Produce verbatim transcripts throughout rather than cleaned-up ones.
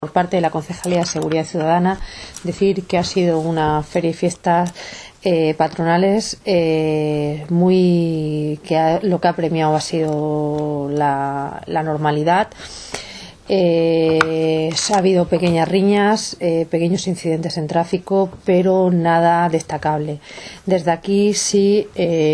Por parte de la Concejalía de Seguridad Ciudadana, decir que ha sido una feria y fiestas eh, patronales eh, muy que ha, lo que ha premiado ha sido la, la normalidad. Eh, ha habido pequeñas riñas, eh, pequeños incidentes en tráfico, pero nada destacable. Desde aquí sí,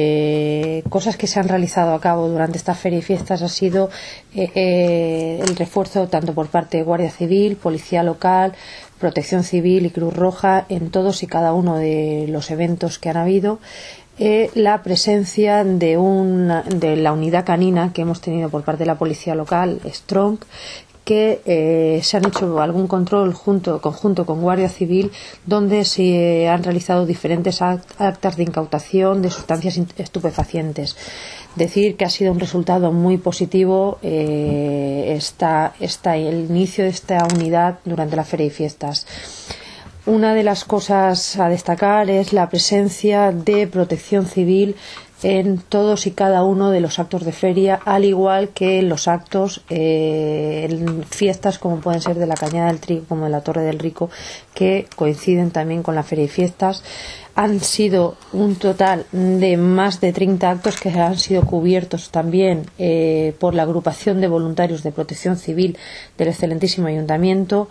eh, cosas que se han realizado a cabo durante esta feria y fiestas ha sido eh, eh, el refuerzo tanto por parte de Guardia Civil, Policía Local, Protección Civil y Cruz Roja en todos y cada uno de los eventos que han habido. Eh, la presencia de, una, de la unidad canina que hemos tenido por parte de la Policía Local, Strong, que eh, se han hecho algún control junto, conjunto con Guardia Civil, donde se han realizado diferentes actas de incautación de sustancias estupefacientes. Decir que ha sido un resultado muy positivo eh, esta, esta, el inicio de esta unidad durante la feria y fiestas. Una de las cosas a destacar es la presencia de Protección Civil en todos y cada uno de los actos de feria, al igual que en los actos eh, en fiestas como pueden ser de la Cañada del Trigo como de la Torre del Rico, que coinciden también con la feria y fiestas. Han sido un total de más de treinta actos que han sido cubiertos también eh, por la agrupación de voluntarios de Protección Civil del excelentísimo Ayuntamiento.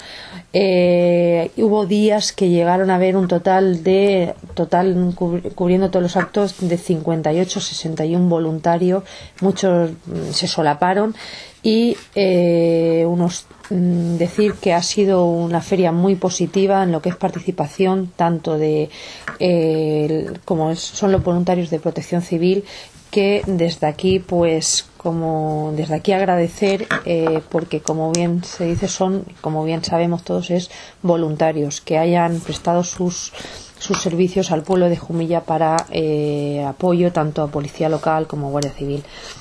Eh, hubo días que llegaron a haber un total de total cubriendo todos los actos de cincuenta y ocho, sesenta y uno voluntarios. Muchos se solaparon y eh, unos decir que ha sido una feria muy positiva en lo que es participación tanto de eh, como son los voluntarios de Protección Civil, que desde aquí pues como desde aquí agradecer eh, porque como bien se dice son, como bien sabemos todos, es voluntarios que hayan prestado sus sus servicios al pueblo de Jumilla para eh, apoyo tanto a Policía Local como a Guardia Civil.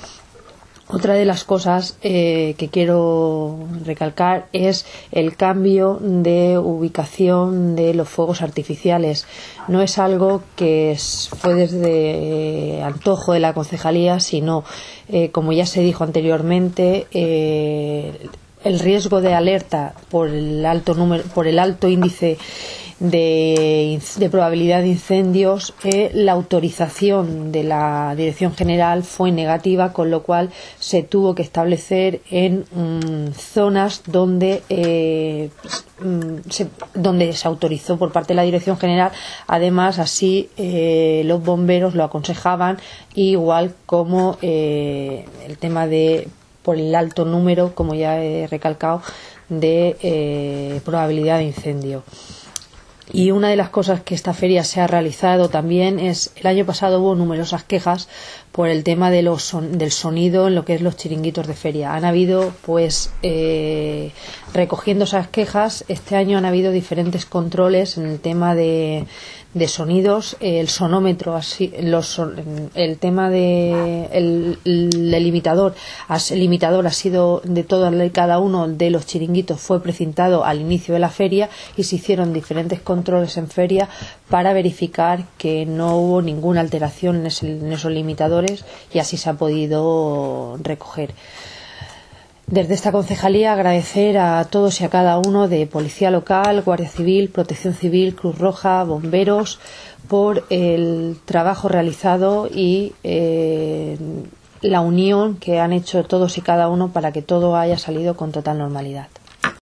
Otra de las cosas eh, que quiero recalcar es el cambio de ubicación de los fuegos artificiales. No es algo que es, fue desde eh, antojo de la concejalía, sino, eh, como ya se dijo anteriormente, eh, el riesgo de alerta por el alto número, por el alto índice De, de probabilidad de incendios, eh, la autorización de la Dirección General fue negativa, con lo cual se tuvo que establecer en mm, zonas donde eh, se, donde se autorizó por parte de la Dirección General. Además, así eh, los bomberos lo aconsejaban, igual como eh, el tema de por el alto número, como ya he recalcado, de eh, probabilidad de incendio. Y una de las cosas que esta feria se ha realizado también es, el año pasado hubo numerosas quejas por el tema de los son, del sonido en lo que es los chiringuitos de feria. Han habido, pues, eh, recogiendo esas quejas, este año han habido diferentes controles en el tema de, de sonidos, el sonómetro, así, los, el tema de el, el limitador, el limitador ha sido de todo y cada uno de los chiringuitos fue precintado al inicio de la feria y se hicieron diferentes controles en feria para verificar que no hubo ninguna alteración en, ese, en esos limitadores, y así se ha podido recoger. Desde esta concejalía agradecer a todos y a cada uno de Policía Local, Guardia Civil, Protección Civil, Cruz Roja, bomberos, por el trabajo realizado y eh, la unión que han hecho todos y cada uno para que todo haya salido con total normalidad.